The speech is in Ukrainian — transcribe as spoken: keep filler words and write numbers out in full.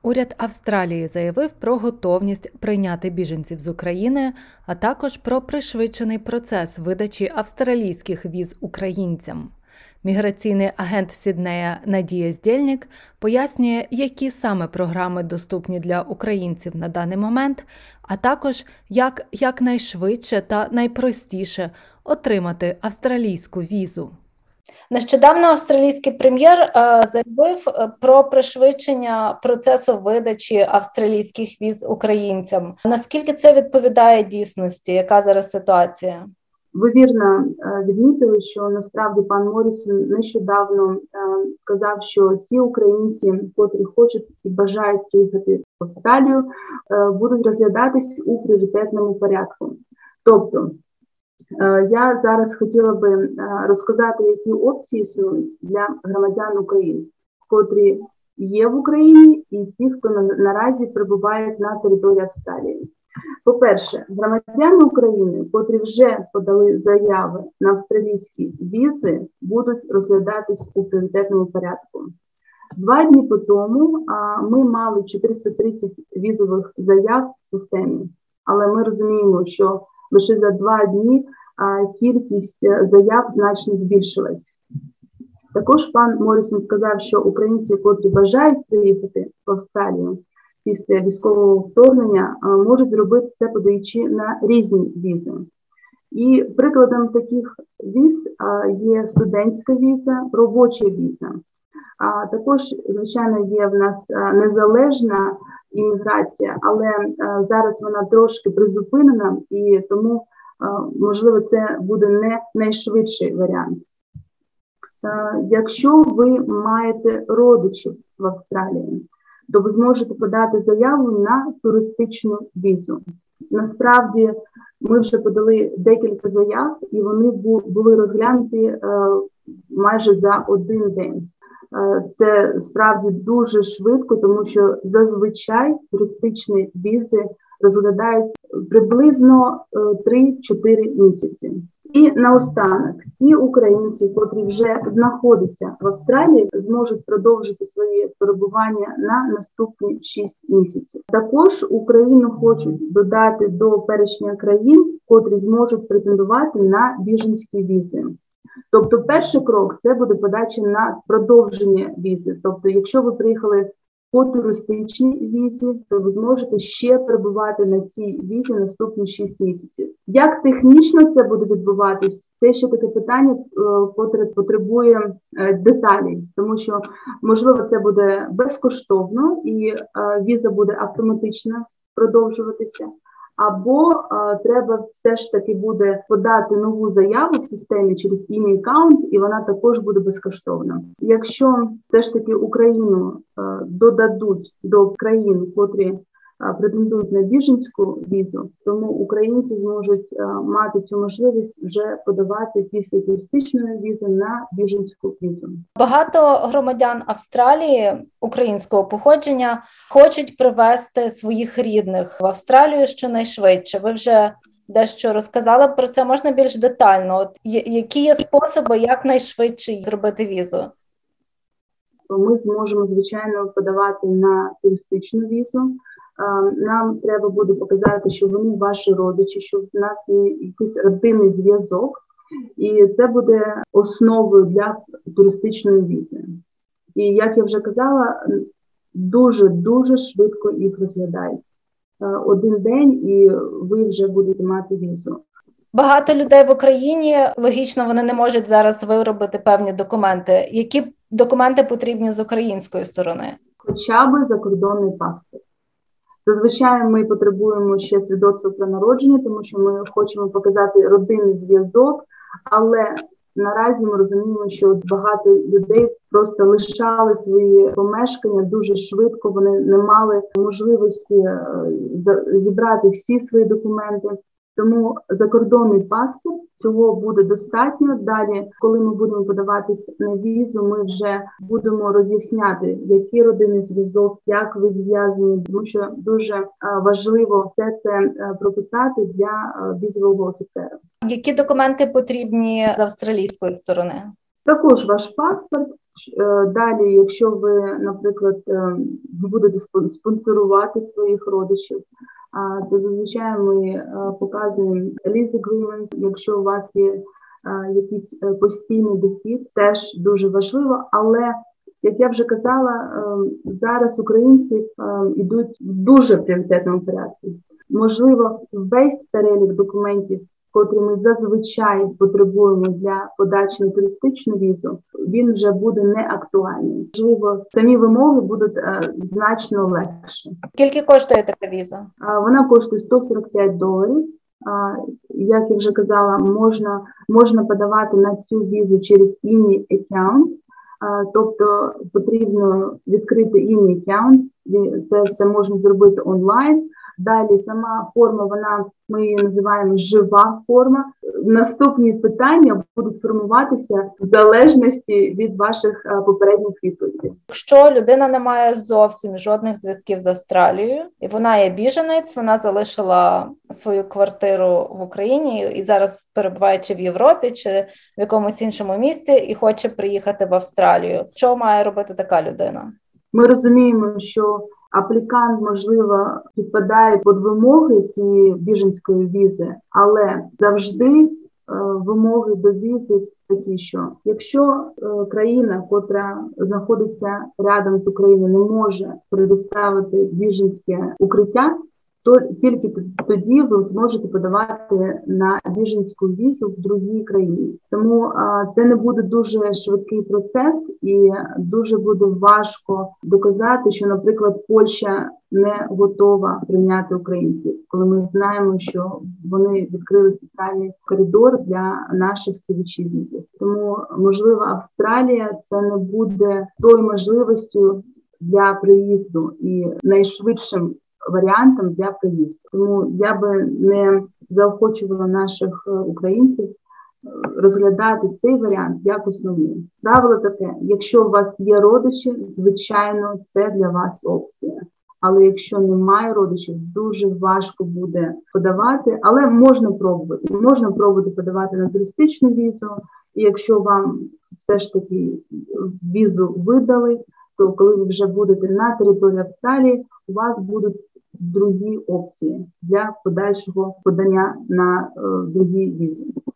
Уряд Австралії заявив про готовність прийняти біженців з України, а також про пришвидшений процес видачі австралійських віз українцям. Міграційний агент Сіднея Надія Здєльнік пояснює, які саме програми доступні для українців на даний момент, а також як якнайшвидше та найпростіше отримати австралійську візу. Нещодавно австралійський прем'єр е, заявив про пришвидшення процесу видачі австралійських віз українцям. Наскільки це відповідає дійсності? Яка зараз ситуація? Ви вірно відмітили, що насправді пан Моррісон нещодавно сказав, що ті українці, котрі хочуть і бажають приїхати в Австралію, будуть розглядатись у пріоритетному порядку. Тобто, я зараз хотіла би розказати, які опції існують для громадян України, котрі є в Україні, і ті, хто наразі перебувають на території Австралії. По-перше, громадяни України, котрі вже подали заяви на австралійські візи, будуть розглядатись у пріоритетному порядку. Два дні по тому ми мали чотириста тридцять візових заяв в системі, але ми розуміємо, що лише за два дні кількість заяв значно збільшилась. Також пан Моррісон сказав, що українці, котрі бажають приїхати в Австралію після військового вторгнення, можуть зробити це, подаючи на різні візи. І прикладом таких віз є студентська віза, робоча віза. А також, звичайно, є в нас незалежна імміграція, але зараз вона трошки призупинена, і тому, можливо, це буде не найшвидший варіант. Якщо ви маєте родичів в Австралії, то ви зможете подати заяву на туристичну візу. Насправді, ми вже подали декілька заяв, і вони були розглянуті майже за один день. Це справді дуже швидко, тому що зазвичай туристичні візи розглядають приблизно три-чотири місяці. І наостанок, ті українці, котрі вже знаходяться в Австралії, зможуть продовжити своє перебування на наступні шість місяців. Також Україну хочуть додати до перечня країн, котрі зможуть претендувати на біженські візи. Тобто перший крок – це буде подача на продовження візи. Тобто якщо ви приїхали по туристичній візі, то ви зможете ще перебувати на цій візі наступні шість місяців. Як технічно це буде відбуватись, це ще таке питання, котре потребує деталей, тому що, можливо, це буде безкоштовно і віза буде автоматично продовжуватися, або а, треба все ж таки буде подати нову заяву в системі через імей аккаунт, і вона також буде безкоштовна. Якщо все ж таки Україну а, додадуть до країн, котрі а, претендують на біженську візу, тому українці зможуть а, мати цю можливість вже подавати після туристичної візи на біженську візу. Багато громадян Австралії українського походження хочуть привезти своїх рідних в Австралію щонайшвидше. Ви вже дещо розказали про це, можна більш детально? От, які є способи якнайшвидше зробити візу? Ми зможемо, звичайно, подавати на туристичну візу. Нам треба буде показати, що вони ваші родичі, що в нас є якийсь родинний зв'язок, і це буде основою для туристичної візи. І, як я вже казала, дуже-дуже швидко їх розглядають. Один день, і ви вже будете мати візу. Багато людей в Україні, логічно, вони не можуть зараз виробити певні документи. Які документи потрібні з української сторони? Хоча б закордонний паспорт. Зазвичай ми потребуємо ще свідоцтва про народження, тому що ми хочемо показати родинний зв'язок, але наразі ми розуміємо, що багато людей просто лишали свої помешкання дуже швидко, вони не мали можливості зібрати всі свої документи. Тому закордонний паспорт, цього буде достатньо. Далі, коли ми будемо подаватись на візу, ми вже будемо роз'ясняти, який родинний зв'язок, як ви зв'язані, тому що дуже важливо все це прописати для візового офіцера. Які документи потрібні з австралійської сторони? Також ваш паспорт, Далі, якщо ви, наприклад, будете спонсорувати своїх родичів, то зазвичай ми показуємо lease agreement, якщо у вас є якийсь постійний дохід, теж дуже важливо, але, як я вже казала, зараз українці йдуть в дуже пріоритетному порядку. Можливо, весь перелік документів, котрі ми зазвичай потребуємо для подачі на туристичну візу, він вже буде неактуальний. Можливо, самі вимоги будуть е, значно легше. Скільки коштує така віза? А, вона коштує сто сорок п'ять доларів. А, як я вже казала, можна, можна подавати на цю візу через ім'я аккаунт. Тобто потрібно відкрити ім'я аккаунт, це все можна зробити онлайн. Далі сама форма, вона, ми її називаємо жива форма. Наступні питання будуть формуватися в залежності від ваших попередніх відповідей. Якщо людина не має зовсім жодних зв'язків з Австралією, і вона є біженець, вона залишила свою квартиру в Україні і зараз перебуваючи в Європі чи в якомусь іншому місці і хоче приїхати в Австралію. Що має робити така людина? Ми розуміємо, що аплікант, можливо, підпадає під вимоги цієї біженської візи, але завжди е, вимоги до візи такі, що якщо е, країна, котра знаходиться рядом з Україною, не може предоставити біженське укриття, то тільки тоді ви зможете подавати на біженську візу в другій країні. Тому а, це не буде дуже швидкий процес і дуже буде важко доказати, що, наприклад, Польща не готова прийняти українців, коли ми знаємо, що вони відкрили спеціальний коридор для наших співвітчизників. Тому, можливо, Австралія це не буде тою можливістю для приїзду і найшвидшим варіантом для приїзду. Тому я би не заохочувала наших українців розглядати цей варіант як основний. Правило таке: якщо у вас є родичі, звичайно, це для вас опція. Але якщо немає родичів, дуже важко буде подавати, але можна пробувати. Можна пробувати подавати на туристичну візу, і якщо вам все ж таки візу видали, то коли ви вже будете на території Австралії, у вас будуть другі опції для подальшого подання на е, другі візи.